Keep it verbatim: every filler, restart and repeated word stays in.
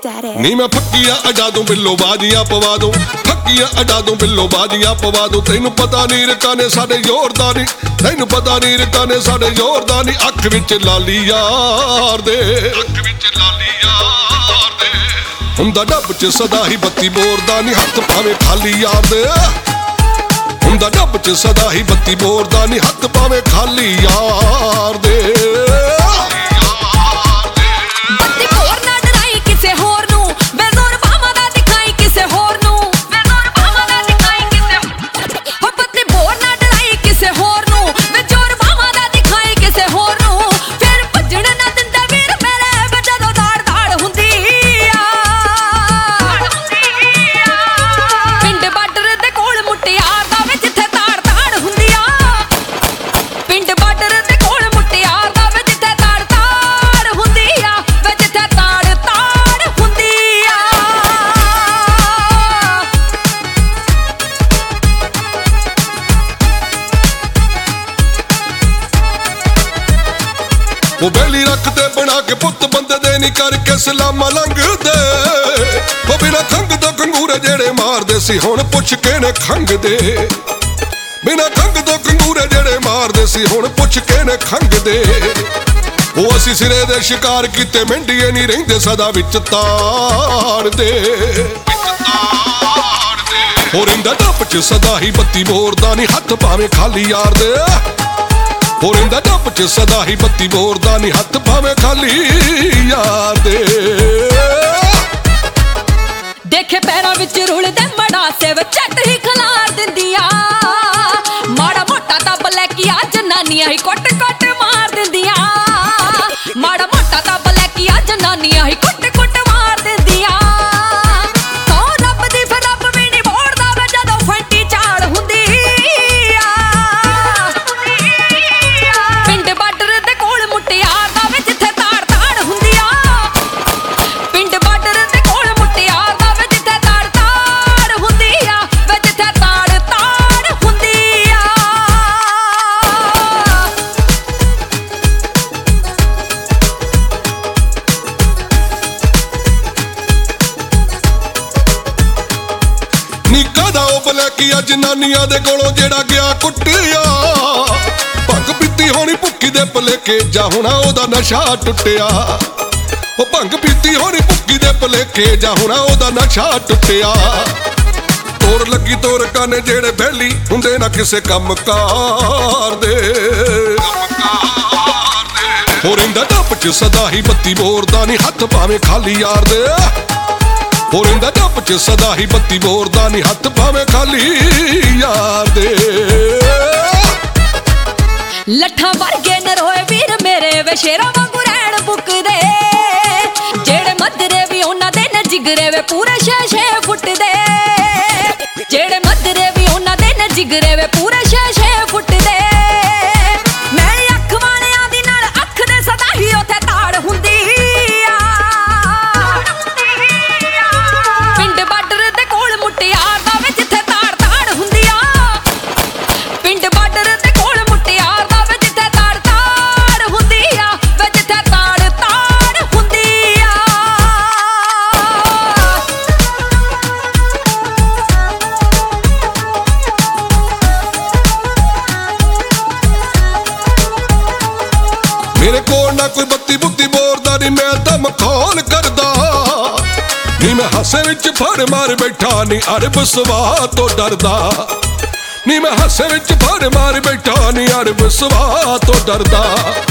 that is. ਨੀ मैं फक्कियां अडा दूं बिल्लो बाजियां पवा दूं, फक्कियां अडा दूं बिल्लो बाजियां पवा दूं। तैनू पता नी रटा ने साडे जोरदार नी, तैनू पता नी रटा ने साडे जोरदार नी। अख विच लाली यार दे, अख विच लाली यार दे। हुंदा डब च सदा ही बत्ती बोरदा नी, हथ भावे खाली यार दे। हुंदा डब च सदा ही बत्ती बोरदा नी, हथ भावे खाली यार दे। वो बेली रखते बना के पुत बंदे दे नी करके सलामा लंघदे। वो बिना खंग तो कंगूरे जेड़े मारदे सी हुण पुछ के ने खंग दे। बिना खंग तो कंगूरे जेड़े मारदे सी हुण पुछ के ने खंग दे। वो असी सिरे दे शिकार कीते मेंढिए नी रहिंदे सदा विच ताड़ दे। और इंदा डप च सदा ही बत्ती बोरदा नी, हथ भावे खाली यार दे। और इंदा डप च सदा ही बत्ती बोरदा नी, हथ भावे खाली यार दे। देखे पैरां विच रुलदे मड़ा सेव झट ही खलार दिंदिया। माड़ा मोटा तब लैकिया जनानियां ही कुट कुट मार दिंदिया। माड़ा मोटा तब लैकिया जनानियां ही कुट कुट मार दिंदिया। तो रब दी फिर रब भी नहीं बोलदा वे जदों फंटी झाड़ हुंदी। पिंड बार्डर दे कोल मुटियार दा वे जिथे ताड़ ताड़ हुंदिया। पिंड बार्डर दे कोल मुटियार दा वे जिथे ताड़ ताड़ हुंदिया, वे जिथे ताड़ ताड़ हुंदिया। निक्का दा ओ बलैकिया जनानियां दे कोलों जेड़ा गया कुट्टिया। भंग पीती होनी भुक्की दे भलेखे जा हुणा ओदा नशा टुटिया। ओ भंग पीती होनी भुक्की दे भलेखे जा हुणा ओदा नशा टुटिया। तोड़ लगी तोड़ काने जेड़े बेली हुंदे ना किसे कम कार दे। और इंदा डप च सदा ही बत्ती बोरदा नी, हथ भावे खाली यार दे। और इंदा डप च सदा ही बत्ती बोरदा नी, हथ भावे खाली यार दे। लट्ठां वर्गे नरोए वीर मेरे वे शेरां वांगू रैण बुकदे। जेड़े मदरे भी उन्हां दे न जिगरे वे पूरे छे छे फुट दे। जेड़े मदरे भी उन्हां दे न जिगरे वे पूरे छे छे फुट दे। मैं अख वालियां दी नाल अख दे सदा ही उत्थे ताड़ हुंदी आ। पिंड बार्डर दे कोल मुटियार दा वे जिथे ताड़ ताड़ हुंदी आ। पिंड बार्डर दे कोल मुटियार दा वे जिथे ताड़ ताड़ हुंदी आ, वे जिथे ताड़ ताड़ हुंदी आ। मेरे कोल ना कोई बत्ती बुत्ती बोरदा नी, मैं तां मखौल करदा नी। मैं हासे विच फड़ मार बैठा नी, अरब सवाह तो डरदा नी। मैं हासे विच फड़ मार बैठा नी, अरब सवाह तो डरदा।